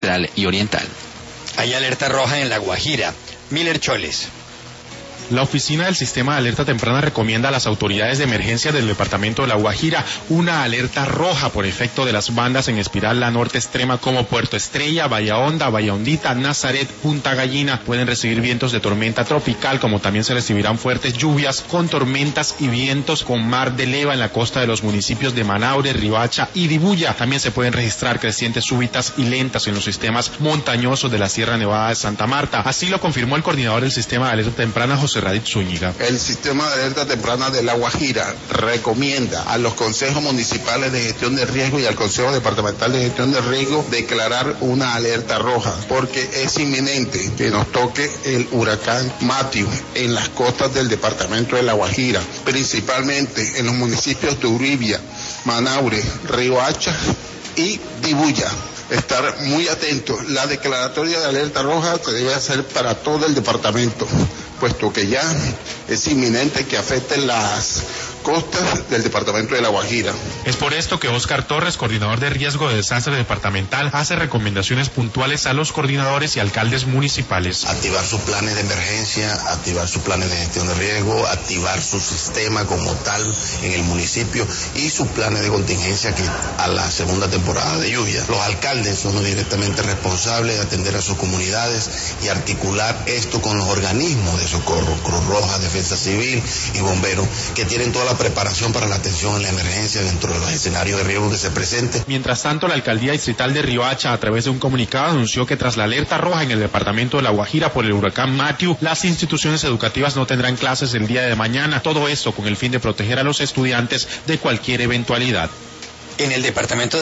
central y oriental. Hay alerta roja en La Guajira. Miller Choles. La oficina del Sistema de Alerta Temprana recomienda a las autoridades de emergencia del departamento de La Guajira una alerta roja por efecto de las bandas en espiral la norte extrema como Puerto Estrella, Bahía Honda, Bahía Hondita, Nazaret, Punta Gallina. Pueden recibir vientos de tormenta tropical, como también se recibirán fuertes lluvias con tormentas y vientos con mar de leva en la costa de los municipios de Manaure, Riohacha y Dibuya. También se pueden registrar crecientes súbitas y lentas en los sistemas montañosos de la Sierra Nevada de Santa Marta. Así lo confirmó el coordinador del Sistema de Alerta Temprana, José Radit Zúñiga. El Sistema de Alerta Temprana de La Guajira recomienda a los consejos municipales de gestión de riesgo y al Consejo Departamental de Gestión de Riesgo declarar una alerta roja, porque es inminente que nos toque el huracán Matthew en las costas del departamento de La Guajira, principalmente en los municipios de Uribia, Manaure, Riohacha y Dibuya. Estar muy atentos. La declaratoria de alerta roja se debe hacer para todo el departamento, puesto que ya es inminente que afecten las costas del departamento de La Guajira. Es por esto que Óscar Torres, coordinador de riesgo de desastre departamental, hace recomendaciones puntuales a los coordinadores y alcaldes municipales. Activar sus planes de emergencia, activar sus planes de gestión de riesgo, activar su sistema como tal en el municipio y sus planes de contingencia que a la segunda temporada de lluvia. Los alcaldes son directamente responsables de atender a sus comunidades y articular esto con los organismos de socorro, Cruz Roja, Defensa Civil y Bomberos, que tienen toda la preparación para la atención en la emergencia dentro de los escenarios de riesgo que se presenten. Mientras tanto, la alcaldía distrital de Riohacha, a través de un comunicado, anunció que tras la alerta roja en el departamento de La Guajira por el huracán Matthew, las instituciones educativas no tendrán clases el día de mañana. Todo esto con el fin de proteger a los estudiantes de cualquier eventualidad. En el departamento